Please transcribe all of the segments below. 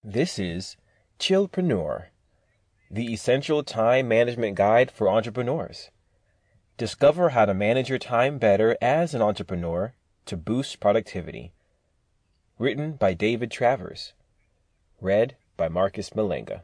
This is Chillpreneur, the essential time management guide for entrepreneurs. Discover how to manage your time better as an entrepreneur to boost productivity. Written by David Travers. Read by Marcus Malenga.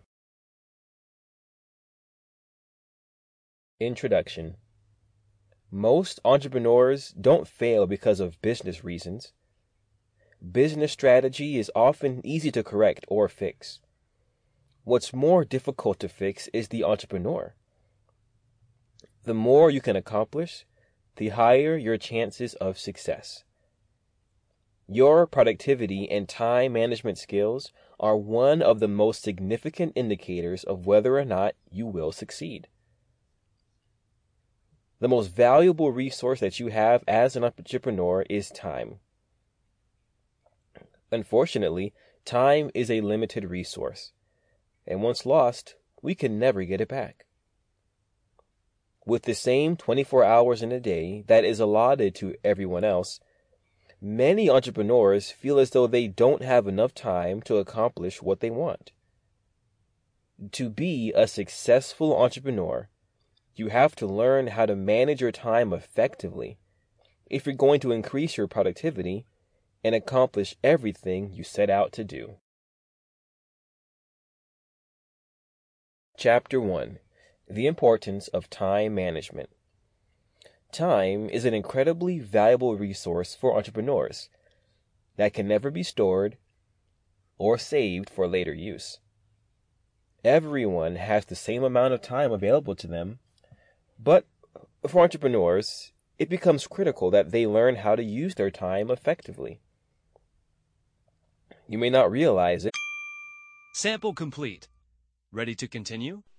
Introduction. Most entrepreneurs don't fail because of business reasons. Business strategy is often easy to correct or fix. What's more difficult to fix is the entrepreneur. The more you can accomplish, the higher your chances of success. Your productivity and time management skills are one of the most significant indicators of whether or not you will succeed. The most valuable resource that you have as an entrepreneur is time. Unfortunately, time is a limited resource, and once lost, we can never get it back. With the same 24 hours in a day that is allotted to everyone else, many entrepreneurs feel as though they don't have enough time to accomplish what they want. To be a successful entrepreneur, you have to learn how to manage your time effectively if you're going to increase your productivity and accomplish everything you set out to do. Chapter 1. The Importance of Time Management. Time is an incredibly valuable resource for entrepreneurs that can never be stored or saved for later use. Everyone has the same amount of time available to them, but for entrepreneurs, it becomes critical that they learn how to use their time effectively. You may not realize it. Sample complete. Ready to continue?